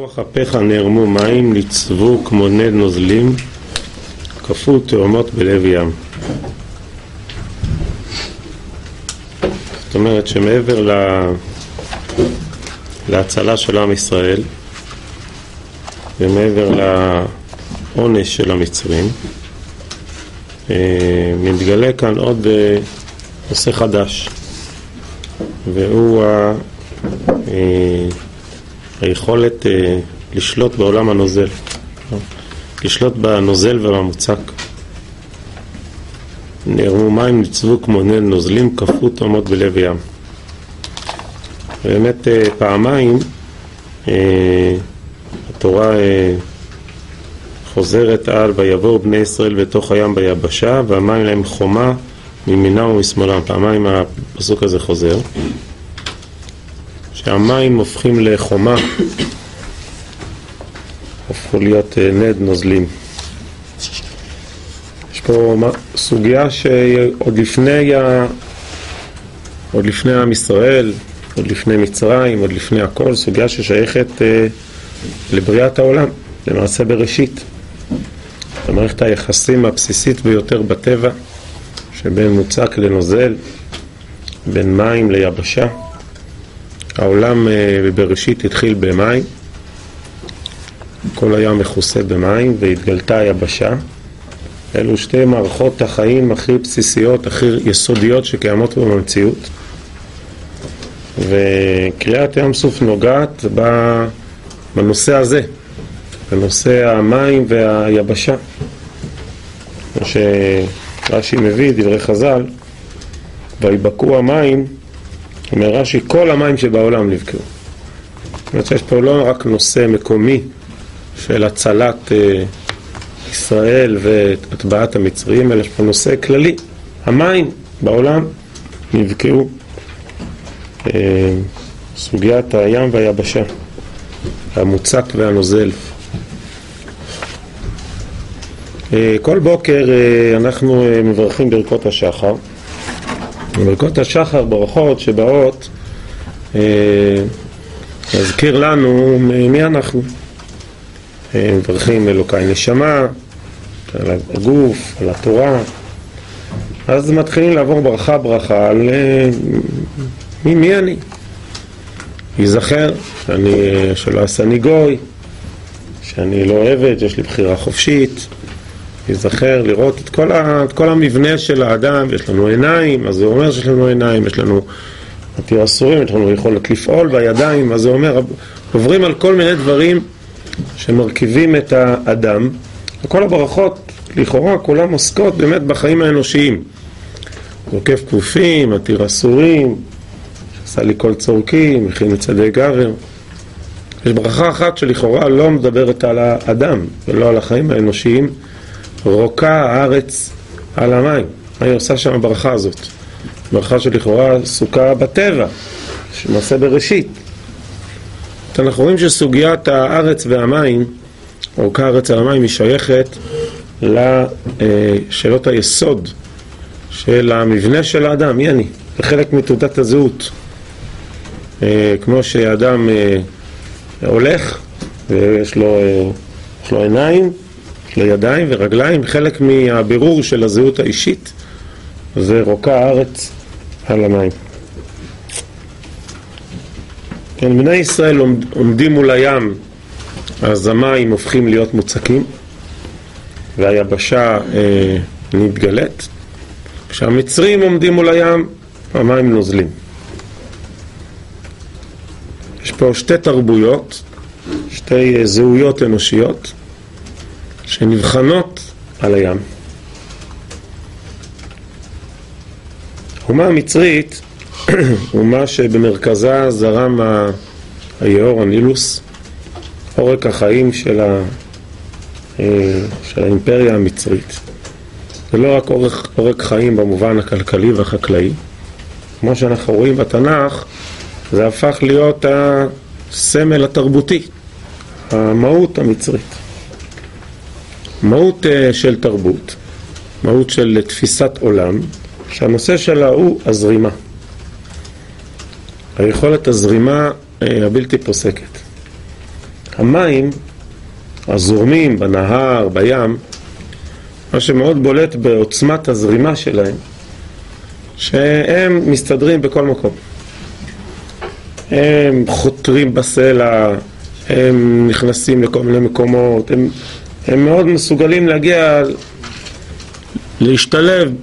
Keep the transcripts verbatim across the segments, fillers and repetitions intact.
ברוח אפיך נערמו מים, ניצבו כמו נד נוזלים, קפאו תאומות בלב ים. זאת אומרת שמעבר לה... להצלה של עם ישראל ומעבר לעונש של המצרים, מתגלה כאן עוד נושא חדש, והוא ה... היכולת לשלוט בעולם הנוזל, לשלוט בנוזל ובמוצק. נערמו מים, ניצבו כמו נד נוזלים, קפאו תאומות בלב ים. באמת פעמיים התורה חוזרת על ויבואו בני ישראל בתוך הים ביבשה והמים להם חומה מימינם ומשמאלם. פעמיים הפסוק הזה חוזר, שהמים הופכים לחומה, הופכו להיות נד נוזלים. יש פה סוגיה שעוד לפני ה... עוד לפני עם ישראל, עוד לפני מצרים, עוד לפני הכל, סוגיה ששייכת אה, לבריאת העולם, למעשה בראשית. במערכת היחסים הבסיסית ביותר בטבע, שבין מוצק לנוזל, בין מים ליבשה. העולם אה, בראשית התחיל במים, כל הים מכוסה במים והתגלתה היבשה. אלו שתי מערכות החיים הכי בסיסיות, הכי יסודיות שקיימות במציאות. וקריאת ים סוף נוגעת בנושא הזה, בנושא המים והיבשה. כמו שרש"י מביא דברי חז"ל, ויבקעו המים, אומר רש"י, כל המים שבעולם נבקעו. זאת אומרת שיש פה לא רק נושא מקומי של הצלת ישראל והטבעת המצרים, אלא יש פה נושא כללי, המים בעולם נבקעו. סוגיית הים והיבשה, המוצק והנוזל. כל בוקר אנחנו מברכים ברכות השחר. ברכות השחר ברכות שבאות להזכיר לנו מי אנחנו. מברכים אלוקי נשמה, על הגוף, על התורה. אז מתחילים לעבור ברכה ברכה על מי, מי אני? ייזכר שאני, שלא עשני גוי, שאני לא עבד, יש לי בחירה חופשית. ייזכר לראות את כל, ה, את כל המבנה של האדם. יש לנו עיניים, אז זה אומר שיש לנו עיניים. יש לנו מתיר אסורים, יש לנו יכולת לפעול בידיים, אז זה אומר, עוברים על כל מיני דברים שמרכיבים את האדם. וכל הברכות לכאורה כולם עוסקות באמת בחיים האנושיים. עוקף כפופים, מתיר אסורים, עשה לי כל צורקים, מכין מצדי גבר. יש ברכה אחת שלכאורה לא מדברת על האדם ולא על החיים האנושיים. רוקה הארץ על המים. מה היא עושה שם הברכה הזאת? ברכה שלכאורה עסוקה בטבע, שמעשה בראשית. אנחנו רואים שסוגיית הארץ והמים, רוקה הארץ על המים, היא שייכת לשאלות היסוד של המבנה של האדם. מי אני? זה חלק מתעודת הזהות. כמו שאדם הולך ויש לו, יש לו עיניים, יש לו ידיים ורגליים, חלק מהבירור של הזהות האישית זה רוקה הארץ על המים. כן, בני ישראל עומדים מול הים, אז המים הופכים להיות מוצקים והיבשה אה, נתגלת. כשהמצרים עומדים מול הים, המים נוזלים. יש פה שתי תרבויות, שתי זהויות אנושיות שנבחנות על הים. אומה המצרית, אומה שבמרכזה זרם היאור הנילוס, עורק החיים של, ה, של האימפריה המצרית. זה לא רק עורק, עורק חיים במובן הכלכלי והחקלאי. כמו שאנחנו רואים בתנ"ך, זה הפך להיות הסמל התרבותי, המהות המצרית. מהות של תרבות, מהות של תפיסת עולם, שהנושא שלה הוא הזרימה. היכולת הזרימה הבלתי פוסקת. המים הזורמים בנהר, בים, מה שמאוד בולט בעוצמת הזרימה שלהם, שהם מסתדרים בכל מקום. הם חותרים בסלע, הם נכנסים לכל מיני מקומות, הם, הם מאוד מסוגלים להגיע, להשתלב,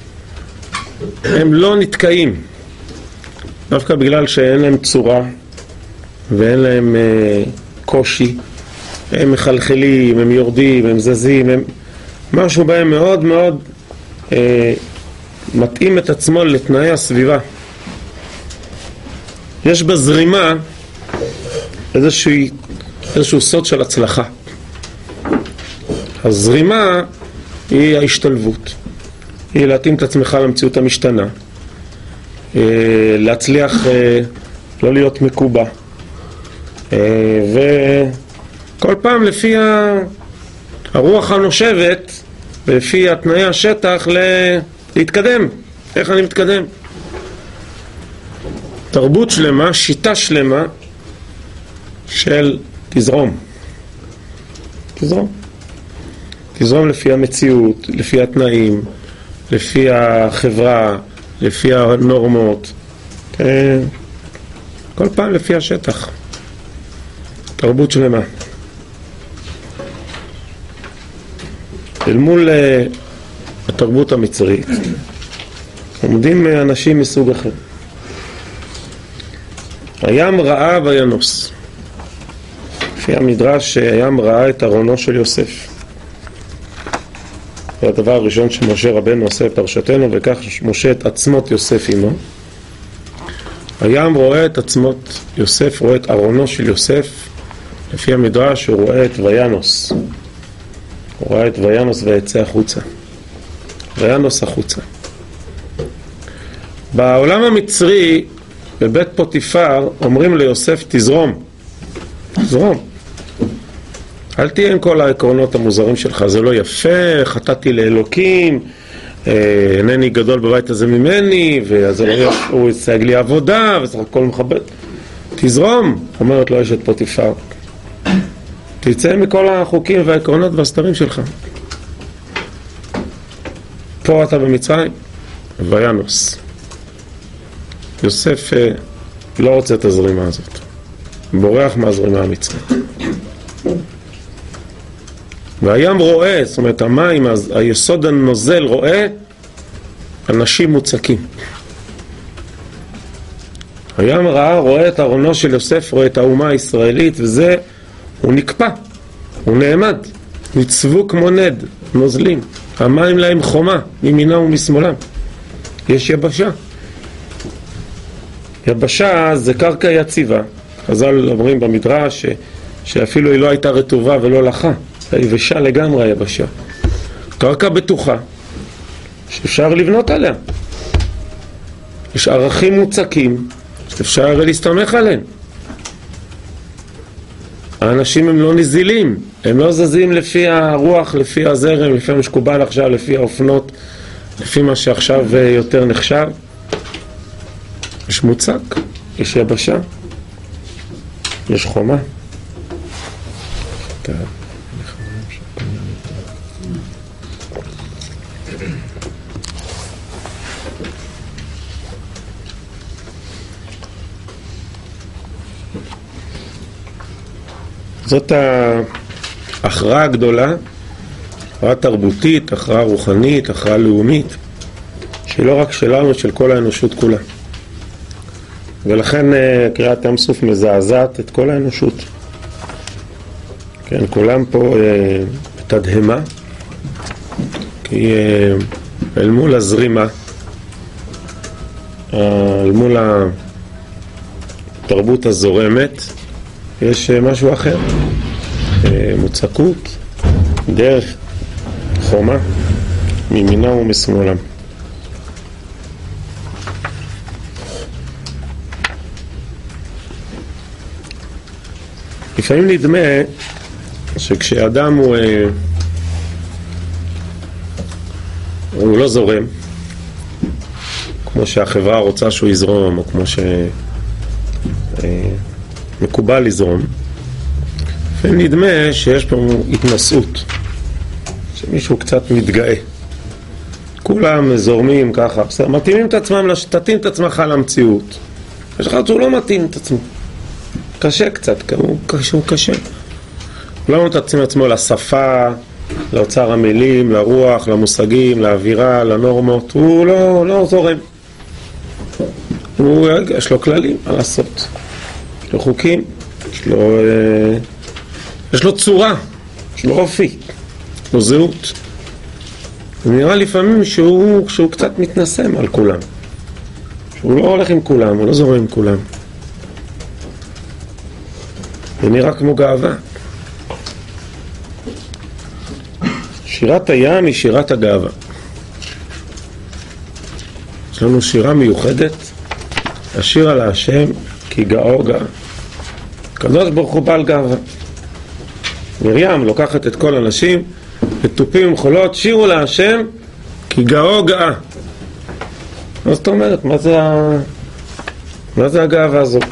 הם לא נתקעים, דווקא בגלל שאין להם צורה ואין להם אה, קושי, הם מחלחלים, הם יורדים, הם זזים, הם... משהו בהם מאוד מאוד אה, מתאים את עצמו לתנאי הסביבה. יש בזרימה איזשהו, איזשהו סוד של הצלחה. הזרימה היא ההשתלבות, היא להתאים את עצמך למציאות המשתנה, אה, להצליח אה, לא להיות מקובע, אה, וכל פעם לפי ה... הרוח הנושבת ולפי התנאי השטח להתקדם. איך אני מתקדם? תרבות שלמה, שיטה שלמה של תזרום. תזרום. תזרום לפי המציאות, לפי התנאים, לפי החברה, לפי הנורמות. כל פעם לפי השטח. תרבות שלמה. אל מול uh, התרבות המצרית עומדים אנשים מסוג אחר. הים ראה וינוס. לפי המדרש הים ראה את ארונו של יוסף. זה הדבר הראשון שמשה רבנו עושה בפרשתנו, וכך משה את עצמות יוסף עמו. הים רואה את עצמות יוסף, רואה את ארונו של יוסף. לפי המדרש הוא רואה את וינוס. הוא ראה את וינוס ויצא החוצה. וינוס החוצה. בעולם המצרי, בבית פוטיפר, אומרים ליוסף תזרום. תזרום. אל תהיה עם כל העקרונות המוזרים שלך. זה לא יפה, חטאתי לאלוקים, אינני גדול בבית הזה ממני, ואז הוא יצג לי עבודה, וסך הכל מכבד. תזרום, אומרת לו אשת פוטיפר. תצא מכל החוקים והעקרונות והסתרים שלך. פה אתה במצרים, וינוס. יוסף לא רוצה את הזרימה הזאת. בורח מהזרימה המצרית. והים רואה, זאת אומרת המים, היסוד הנוזל רואה אנשים מוצקים. הים ראה, רואה את ארונו של יוסף, רואה את האומה הישראלית, וזה הוא נקפא, הוא נעמד, ניצבו כמו נד, נוזלים, המים להם חומה, מימינה ומשמאלם. יש יבשה. יבשה זה קרקע יציבה. חז"ל אומרים במדרש ש... שאפילו היא לא הייתה רטובה ולא לחה, היבשה לגמרי היבשה. קרקע בטוחה, שאפשר לבנות עליה. יש ערכים מוצקים, שאפשר להסתמך עליהם. האנשים הם לא נזילים, הם לא זזים לפי הרוח, לפי הזרם, לפי המשקובל עכשיו, לפי האופנות, לפי מה שעכשיו יותר נחשב. יש מוצק, יש יבשה, יש חומה. זאת ההכרעה הגדולה, הכרעה תרבותית, הכרעה רוחנית, הכרעה לאומית, שהיא לא רק שלנו, של כל האנושות כולה. ולכן קריאת ים סוף מזעזעת את כל האנושות. כן, כולם פה בתדהמה, כי אל מול הזרימה, אל מול התרבות הזורמת, יש משהו אחר, מוצקות, דרך, חומה, מימינה ומשמאלם. לפעמים נדמה שכשאדם הוא, הוא לא זורם, כמו שהחברה רוצה שהוא יזרום, או כמו שמקובל לזרום, ונדמה שיש פה התנסות, שמישהו קצת מתגאה. כולם זורמים ככה, בסדר, מתאימים את עצמם, תתאים את עצמך למציאות. יש לך שהוא לא מתאים את עצמו. קשה קצת, הוא קשה, הוא קשה. הוא לא מתאים את עצמו לשפה, לאוצר המילים, לרוח, למושגים, לאווירה, לנורמות. הוא לא, לא זורם. הוא, יש לו כללים, מה לעשות? יש לו חוקים, יש לו, אה, יש לו צורה, יש לו אופי, יש לו זהות. זה נראה לפעמים שהוא, שהוא קצת מתנסם על כולם. שהוא לא הולך עם כולם, הוא לא זורם עם כולם. זה נראה כמו גאווה. שירת הים היא שירת הגאווה. יש לנו שירה מיוחדת, השיר על השם כי גאו גאה. הקדוש ברוך הוא בעל גאווה. מרים לוקחת את כל הנשים ותופים עם חולות, שירו להשם כי גאו גאה. מה זאת אומרת? מה זה, ה... מה זה הגאווה הזאת?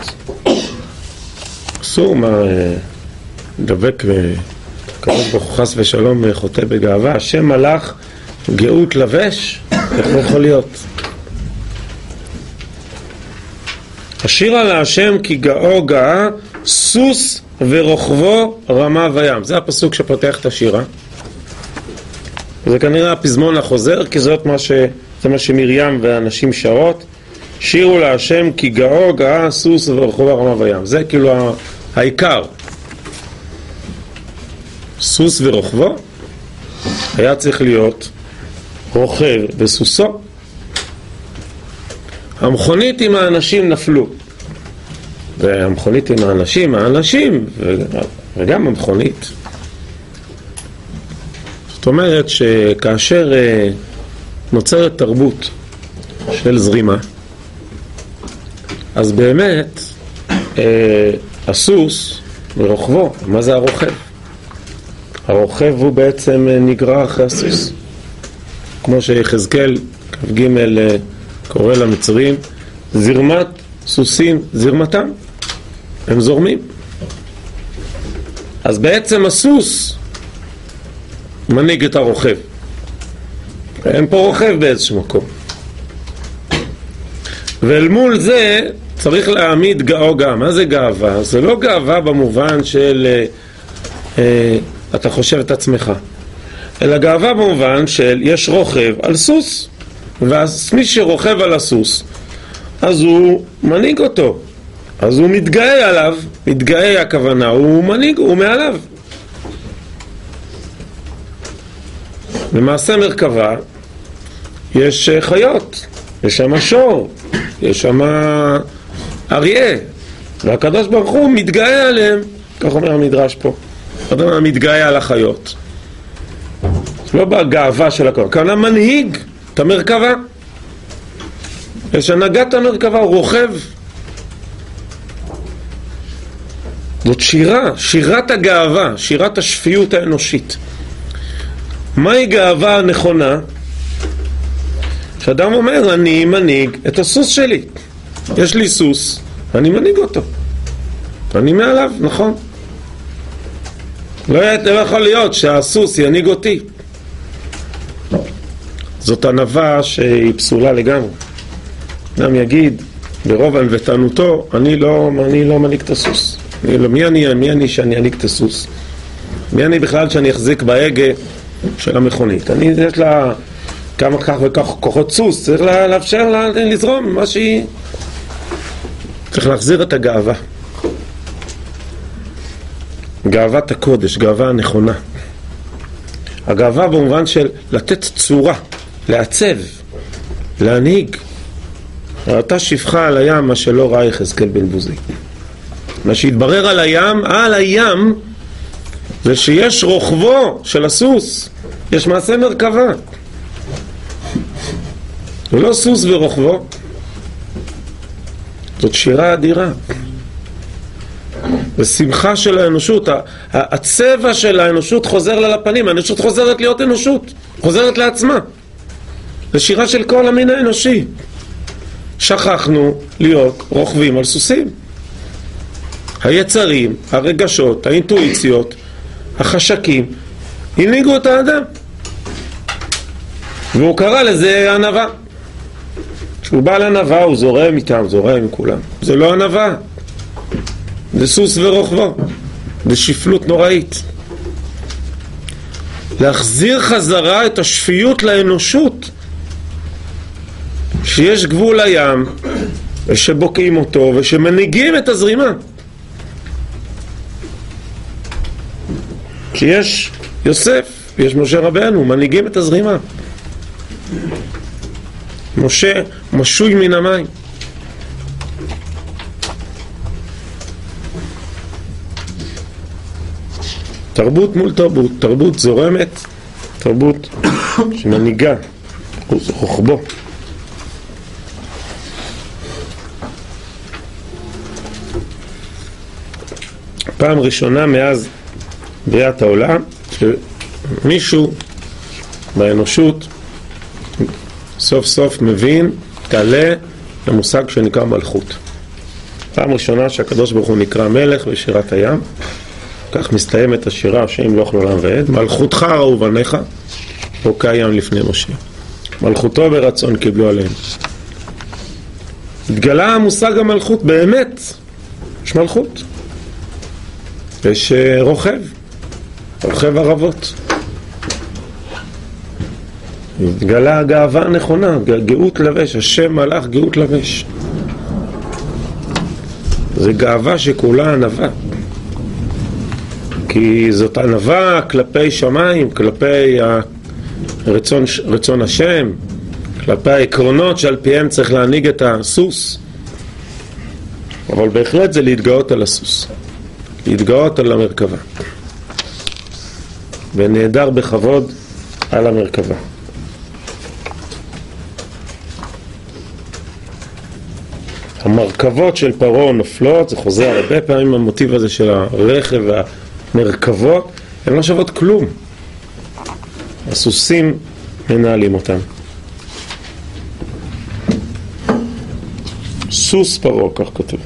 אסור מה דבק וקדוש ברוך הוא חס ושלום חוטא בגאווה. השם מלאך גאות לבש, איך לא יכול להיות? השיר על השם כי גאו גאה, סוס ורוכבו רמה וים. זה הפסוק שפותח את השירה. זה כנראה הפזמון החוזר, כי זאת מה ש... זה מה שמרים והאנשים שרות. שירו להשם כי גאו גאה, סוס ורוכבו רמה וים. זה כאילו העיקר. סוס ורוכבו היה צריך להיות רוכב וסוסו. המכונית עם האנשים נפלו, והמכונית עם האנשים, האנשים וגם המכונית. זאת אומרת שכאשר נוצרת תרבות של זרימה, אז באמת הסוס ורוכבו, מה זה הרוכב? הרוכב הוא בעצם נגרע אחרי הסוס, כמו שיחזקאל כ"ג קורא למצרים, זרמת סוסים זרמתם, הם זורמים. אז בעצם הסוס מנהיג את הרוכב, אין פה רוכב באיזשהו מקום, ואל מול זה צריך להעמיד גאו גאה. מה זה גאווה? זה לא גאווה במובן של אה, אה, אתה חושב את עצמך, אלא גאווה במובן של יש רוכב על סוס, ומי שרוכב על הסוס אז הוא מנהיג אותו, אז הוא מתגאה עליו. מתגאה הכוונה, הוא מנהיג, הוא מעליו. למעשה מרכבה יש חיות, יש שם שור, יש שם אריה, והקדוש ברוך הוא מתגאה עליהם. כך אומר המדרש פה, אדם מתגאה על החיות. זה לא בגאווה של הכל, כאן המנהיג את המרכבה, יש הנהגת המרכבה, הוא רוכב. זאת שירה, שירת הגאווה, שירת השפיות האנושית. מהי גאווה נכונה? שאדם אומר, אני מנהיג את הסוס שלי. יש לי סוס, אני מנהיג אותו, אני מעליו, נכון? לא יכול להיות שהסוס ינהיג אותי. זאת ענווה שהיא פסולה לגמרי. אדם יגיד ברוב ענוותנותו, אני לא, אני לא מנהיג את הסוס. אני לא, מי אני, מי אני שאני אנהיג את הסוס? מי אני בכלל שאני אחזיק בהגה של המכונית? אני, יש לה כמה כך וכך כוחות סוס, צריך לה, לאפשר לה לזרום מה שהיא. צריך להחזיר את הגאווה. גאוות הקודש, גאווה הנכונה. הגאווה במובן של לתת צורה, לעצב, להנהיג. ראתה שפחה על הים מה שלא ראה יחזקאל בן בוזי. מה שהתברר על הים, על הים, זה שיש רוכבו של הסוס, יש מעשה מרכבה. זה לא סוס ורוכבו, זאת שירה אדירה. זה שמחה של האנושות, הצבע של האנושות חוזר לה לפנים, האנושות חוזרת להיות אנושות, חוזרת לעצמה. זה שירה של כל המין האנושי. שכחנו להיות רוכבים על סוסים. היצרים, הרגשות, האינטואיציות, החשקים, הנהיגו את האדם. והוא קרא לזה ענווה. כשהוא בא לענווה, הוא זורם איתם, זורם עם כולם. זה לא ענווה. זה סוס ורוכבו. זה שפלות נוראית. להחזיר חזרה את השפיות לאנושות. שיש גבול לים, ושבוקעים אותו, ושמנהיגים את הזרימה. כשיש יוסף, יש משה רבנו, מנהיגים את הזרימה. משה משוי מן המים. תרבות מול תרבות, תרבות זורמת, תרבות שמנהיגה, רוחבו. פעם ראשונה מאז בריאת העולם שמישהו באנושות סוף סוף מבין, תעלה למושג שנקרא מלכות. פעם ראשונה שהקדוש ברוך הוא נקרא מלך בשירת הים. כך מסתיימת השירה השם לא יאכל עולם ועד. מלכותך ראו בניך, בוקע ים לפני משה. מלכותו ברצון קיבלו עליהם. התגלה המושג המלכות באמת. יש מלכות. יש רוכב. רוכב ערבות. התגלה הגאווה הנכונה, גאות לבש, השם מלאך גאות לבש. זה גאווה שכולה ענווה. כי זאת ענווה כלפי שמיים, כלפי הרצון, רצון השם, כלפי העקרונות שעל פיהם צריך להנהיג את הסוס. אבל בהחלט זה להתגאות על הסוס, להתגאות על המרכבה. ונהדר בכבוד על המרכבה. המרכבות של פרעה נופלות, זה חוזר הרבה פעמים המוטיב הזה של הרכב והמרכבות, הן לא שוות כלום. הסוסים מנהלים אותם. סוס פרעה, כך כתוב.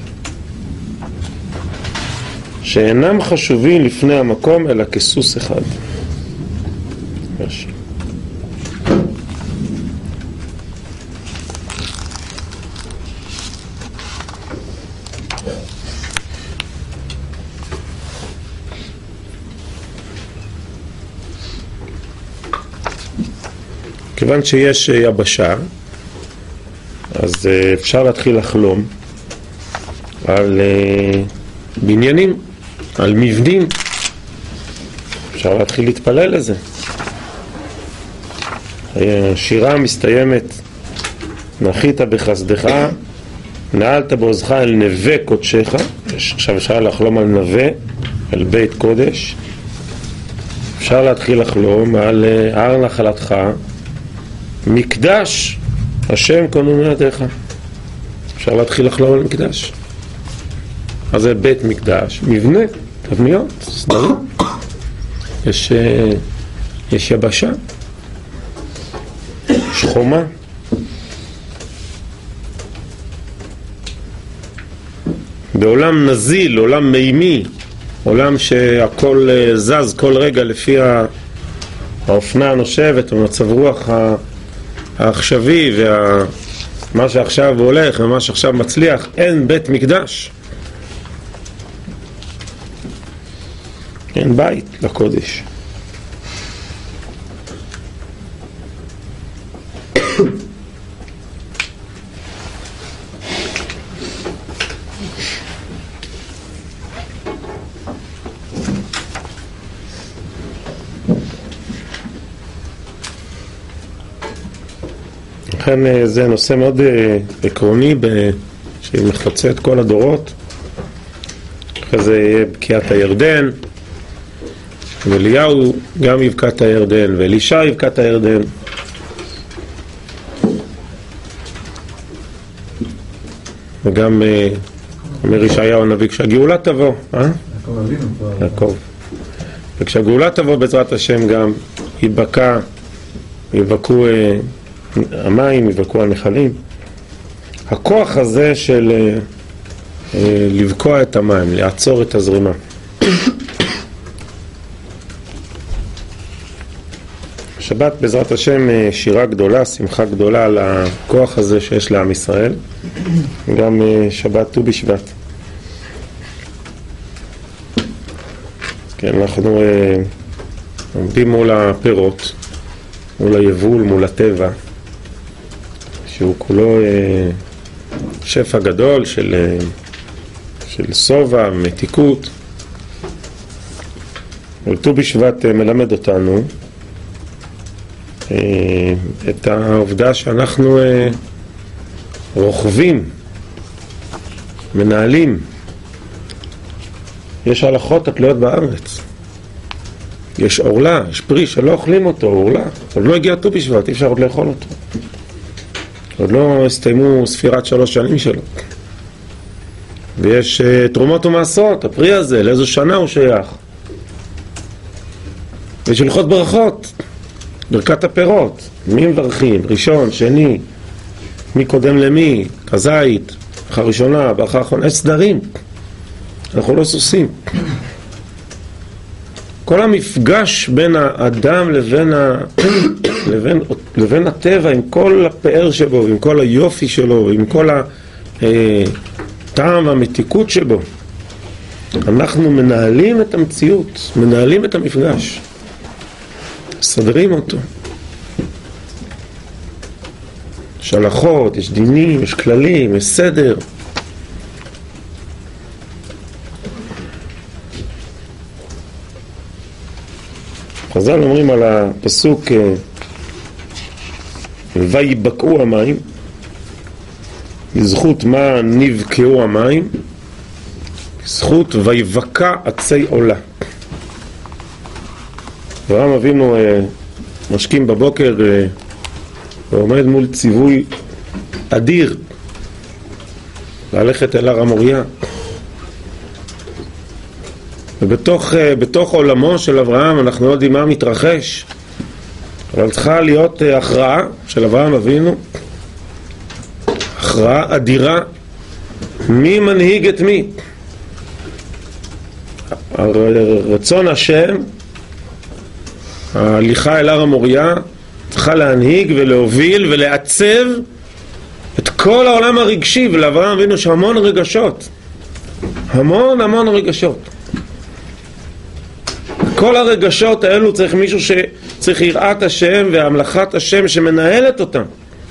שאינם חשובים לפני המקום אלא כסוס אחד. יש. כיוון שיש יבשה, אז אפשר להתחיל לחלום על בניינים, על מבנים. אפשר להתחיל להתפלל לזה. השירה מסתיימת, נחית בחסדך, נעלת בעוזך אל נווה קודשך. עכשיו אפשר לחלום על נווה, על בית קודש. אפשר להתחיל לחלום על הר נחלתך, מקדש השם כוננו ידיך. אפשר להתחיל לחלום על מקדש. אז זה בית מקדש, מבנה, תבניות, סדרים. יש, יש יבשה, יש חומה. בעולם נזיל, עולם מימי, עולם שהכל זז כל רגע לפי האופנה הנושבת ומצב רוח העכשווי ומה שעכשיו הולך ומה שעכשיו מצליח, אין בית מקדש. אין בית לקודש. לכן זה נושא מאוד עקרוני שמחצה את כל הדורות. אחרי זה יהיה בקיעת הירדן, ואליהו גם יבקע את הירדן, ואלישע יבקע את הירדן. וגם אומר ישעיהו הנביא, כשהגאולה תבוא, אה? יעקב. וכשהגאולה תבוא בעזרת השם גם יבקע, יבקעו המים, יבקעו הנחלים. הכוח הזה של לבקוע את המים, לעצור את הזרימה. שבת בעזרת השם שירה גדולה, שמחה גדולה על הכוח הזה שיש לעם ישראל, גם שבת ט"ו בשבט. כן, אנחנו עומדים מול הפירות, מול היבול, מול הטבע, שהוא כולו שפע גדול של, של סובה, מתיקות. וט"ו בשבט מלמד אותנו את העובדה שאנחנו רוכבים, מנהלים. יש הלכות התלויות בארץ, יש אורלה, יש פרי שלא אוכלים אותו, אורלה, עוד לא הגיע ט"ו בשבט, אי אפשר עוד לאכול אותו, עוד לא הסתיימו ספירת שלוש שנים שלו. ויש uh, תרומות ומעשרות, הפרי הזה, לאיזו שנה הוא שייך. ויש הלכות ברכות, ברכת הפירות, מי מברכים, ראשון, שני, מי קודם למי, כזית, ברכה ראשונה, ברכה אחרונה, יש סדרים, אנחנו לא סוסים. כל המפגש בין האדם לבין, ה... לבין, לבין הטבע, עם כל הפאר שבו, עם כל היופי שלו, עם כל הטעם והמתיקות שבו, אנחנו מנהלים את המציאות, מנהלים את המפגש, סדרים אותו. יש הלכות, יש דינים, יש כללים, יש סדר. חז"ל אומרים על הפסוק ויבקעו המים, בזכות מה נבקעו המים? בזכות ויבקע עצי עולה. אברהם אבינו משכים בבוקר ועומד מול ציווי אדיר ללכת אל הר המוריה, ובתוך בתוך עולמו של אברהם אנחנו לא יודעים מה מתרחש, אבל צריכה להיות הכרעה של אברהם אבינו, הכרעה אדירה, מי מנהיג את מי. רצון השם, ההליכה אל הר המוריה, צריכה להנהיג ולהוביל ולעצב את כל העולם הרגשי. ולאברהם אבינו יש המון רגשות, המון המון רגשות. כל הרגשות האלו צריך מישהו שצריך יראת השם והמלאכת השם שמנהלת אותם.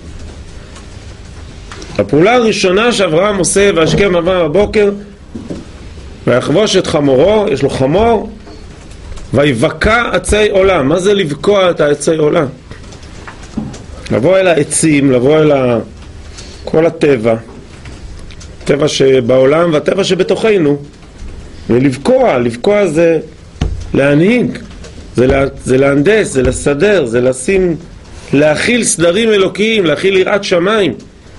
הפעולה הראשונה שאברהם עושה, והשכם אברהם בבוקר ויחבוש את חמורו, יש לו חמור, ויבקע עצי עולם. מה זה לבקוע את העצי עולם? לבוא אל העצים, לבוא אל ה... כל הטבע, הטבע שבעולם והטבע שבתוכנו, ולבקוע. לבקוע זה להנהיג, זה, לה... זה להנדס, זה לסדר, זה לשים, להכיל סדרים אלוקיים, להכיל יראת שמיים.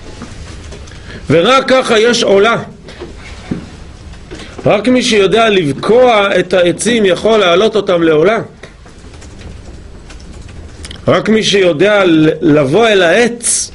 ורק ככה יש עולה. רק מי שיודע לבקוע את העצים יכול להעלות אותם לעולה. רק מי שיודע לבוא אל העץ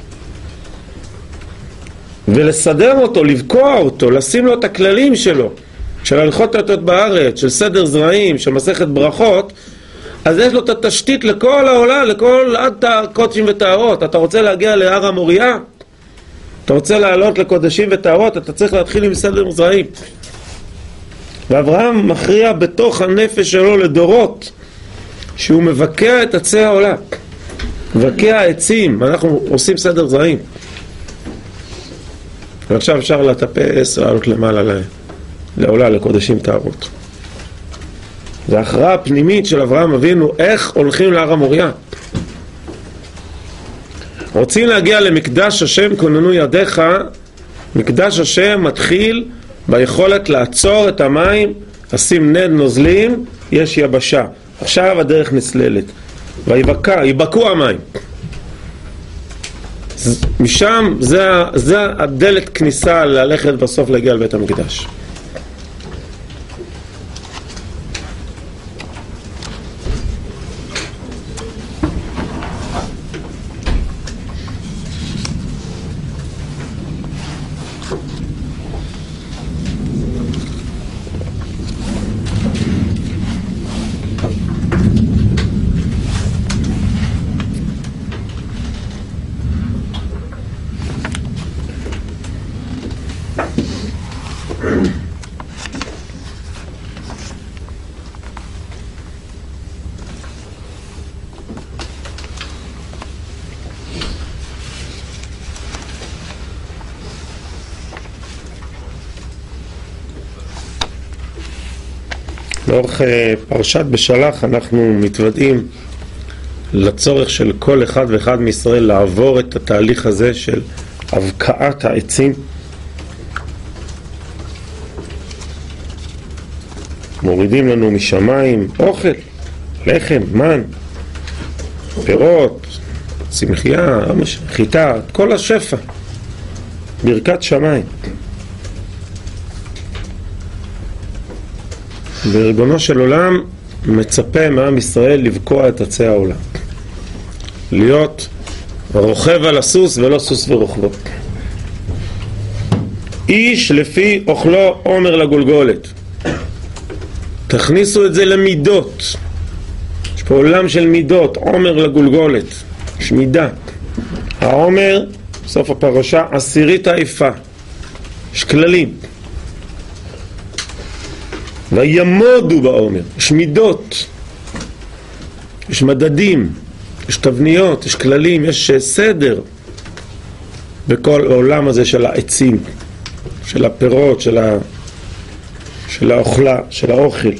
ולסדר אותו, לבקוע אותו, לשים לו את הכללים שלו, של הלכות התות בארץ, של סדר זרעים, של מסכת ברכות, אז יש לו את התשתית לכל העולה, לכל עד קודשים וטהרות. אתה רוצה להגיע להר המוריה, אתה רוצה לעלות לקודשים וטהרות, אתה צריך להתחיל עם סדר זרעים. ואברהם מכריע בתוך הנפש שלו לדורות שהוא מבקע את עצי העולה, מבקע עצים. אנחנו עושים סדר זרעים, ועכשיו אפשר לטפס ולעלות למעלה לעולה לקודשים טהרות. זה הכרעה פנימית של אברהם אבינו, איך הולכים להר המוריה. רוצים להגיע למקדש השם, כוננו ידיך. מקדש השם מתחיל ביכולת לעצור את המים, לשים נד נוזלים, יש יבשה. עכשיו הדרך נסללת, ויבקע, יבקעו המים. משם זה, זה הדלת כניסה ללכת בסוף להגיע לבית המקדש. לאורך פרשת בשלח אנחנו מתוודעים לצורך של כל אחד ואחד מישראל לעבור את התהליך הזה של הבקעת העצים. מורידים לנו משמיים אוכל, לחם, מן, פירות, צמחייה, חיטה, כל השפע, ברכת שמיים. ברגונו של עולם מצפה מעם ישראל לבקוע את עצי העולם, להיות רוכב על הסוס ולא סוס ורוכבו. איש לפי אוכלו עומר לגולגולת. תכניסו את זה למידות. יש פה עולם של מידות, עומר לגולגולת, יש מידה. העומר, סוף הפרשה, עשירית העיפה, יש כללים. וימודו בעומר, יש מידות, יש מדדים, יש תבניות, יש כללים, יש סדר בכל העולם הזה של העצים, של הפירות, של, ה... של האוכלה, של האוכל.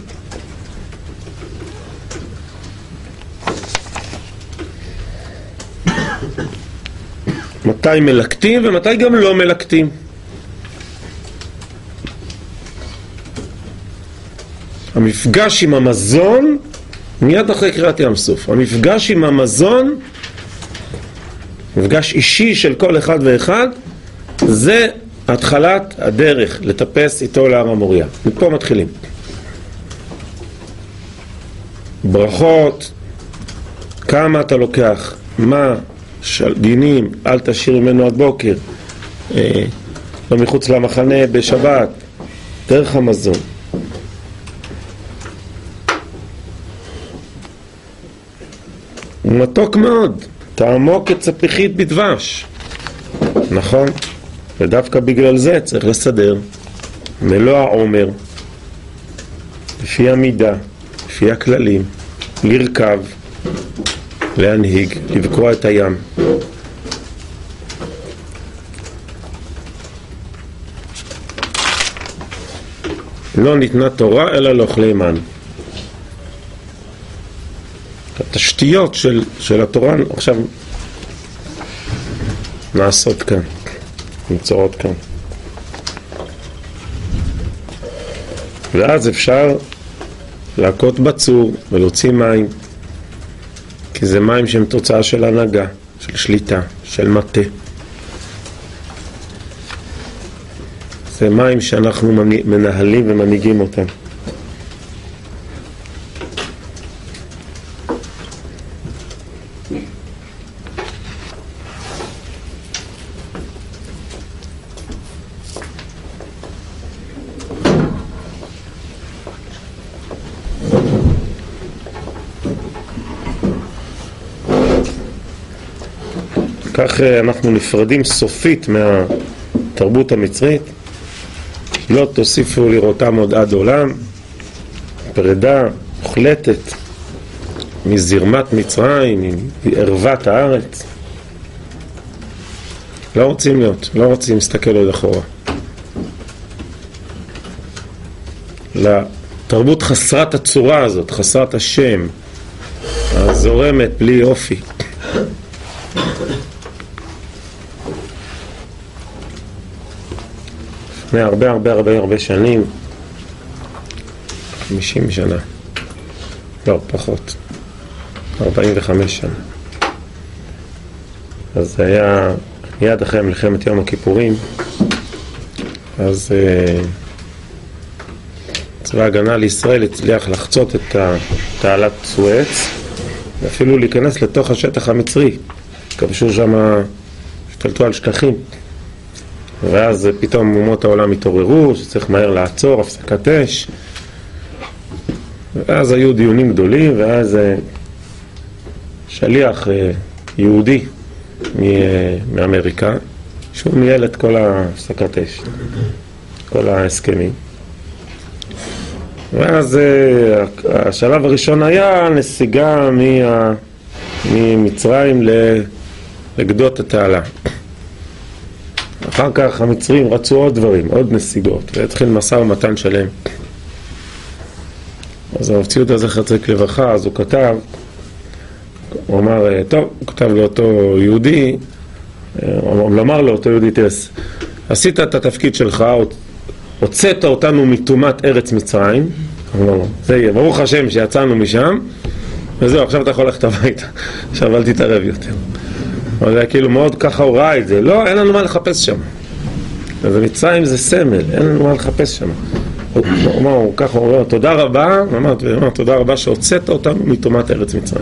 מתי מלקטים ומתי גם לא מלקטים. המפגש עם המזון, מיד אחרי קריאת ים סוף, המפגש עם המזון, מפגש אישי של כל אחד ואחד, זה התחלת הדרך לטפס איתו להר המוריה. מפה מתחילים. ברכות, כמה אתה לוקח, מה, של דינים, אל תשאיר ממנו עד בוקר, אה, לא מחוץ למחנה בשבת, דרך המזון. הוא מתוק מאוד, תעמוק את צפיחית בדבש, נכון? ודווקא בגלל זה צריך לסדר מלוא העומר לפי המידה, לפי הכללים, לרכב, להנהיג, לבקוע את הים. לא ניתנה תורה אלא לאוכלי מן. התשתיות של, של התורה עכשיו נעשות כאן, נמצאות כאן. ואז אפשר להכות בצור ולהוציא מים, כי זה מים שהם תוצאה של הנהגה, של שליטה, של מטה. זה מים שאנחנו מנהלים ומנהיגים אותם. כך אנחנו נפרדים סופית מהתרבות המצרית. לא תוסיפו לראותם עוד עד עולם. פרידה מוחלטת מזרמת מצרים, מערוות הארץ. לא רוצים להיות, לא רוצים להסתכל עוד אחורה. לתרבות חסרת הצורה הזאת, חסרת השם, הזורמת בלי אופי. לפני הרבה הרבה הרבה הרבה שנים, חמישים שנה, לא פחות, ארבעים וחמש שנה. אז זה היה מיד אחרי מלחמת יום הכיפורים. אז uh, צבא ההגנה לישראל הצליח לחצות את תעלת סואץ ואפילו להיכנס לתוך השטח המצרי. כבשו שם, השתלטו על שטחים. ואז פתאום אומות העולם התעוררו שצריך מהר לעצור, הפסקת אש. ואז היו דיונים גדולים, ואז שליח יהודי מאמריקה, שהוא ניהל את כל הפסקת אש. כל ההסכמים. ואז השלב הראשון היה נסיגה מה, ממצרים לגדות התעלה. אחר כך המצרים רצו עוד דברים, עוד נסיגות, והתחיל מסע ומתן שלם. אז הרב ציודה זכר צדיק לברכה, אז הוא כתב, הוא אמר, טוב, הוא כתב לאותו יהודי, הוא אמר לאותו יהודי, תרס, עשית את התפקיד שלך, הוצאת אותנו מטומאת ארץ מצרים, אמרו, זה יהיה, ברוך השם שיצאנו משם, וזהו, עכשיו אתה יכול ללכת הביתה, עכשיו אל תתערב יותר. אבל זה היה כאילו מאוד ככה הוא ראה את זה, לא, אין לנו מה לחפש שם. ומצרים זה סמל, אין לנו מה לחפש שם. הוא אומר, ככה הוא אומר, תודה רבה, הוא אמר, תודה רבה שהוצאת אותנו מטומאת ארץ מצרים.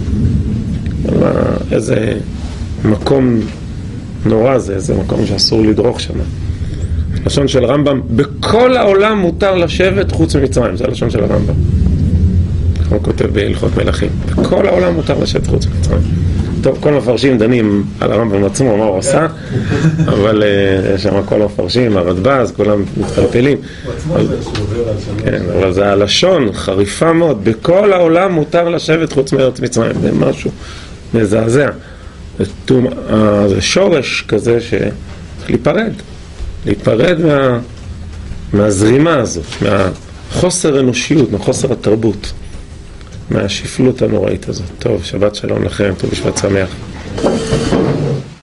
איזה מקום נורא זה, איזה מקום שאסור לדרוך שם. לשון של רמב"ם, בכל העולם מותר לשבת חוץ ממצרים, זה הלשון של הרמב"ם. הוא כותב בהלכות מלכים, בכל העולם מותר לשבת חוץ ממצרים. טוב, כל המפרשים דנים על הרמב"ם עצמו, מה הוא עשה, אבל יש שם כל המפרשים, הרדב"ז, כולם מתפלפלים. כן, אבל זה הלשון חריפה מאוד, בכל העולם מותר לשבת חוץ מארץ מצרים, זה משהו מזעזע. זה שורש כזה שצריך להיפרד, להיפרד מה, מהזרימה הזאת, מהחוסר אנושיות, מהחוסר התרבות, מהשפלות הנוראית הזאת. טוב, שבת שלום לכם, טוב בשבט שמח.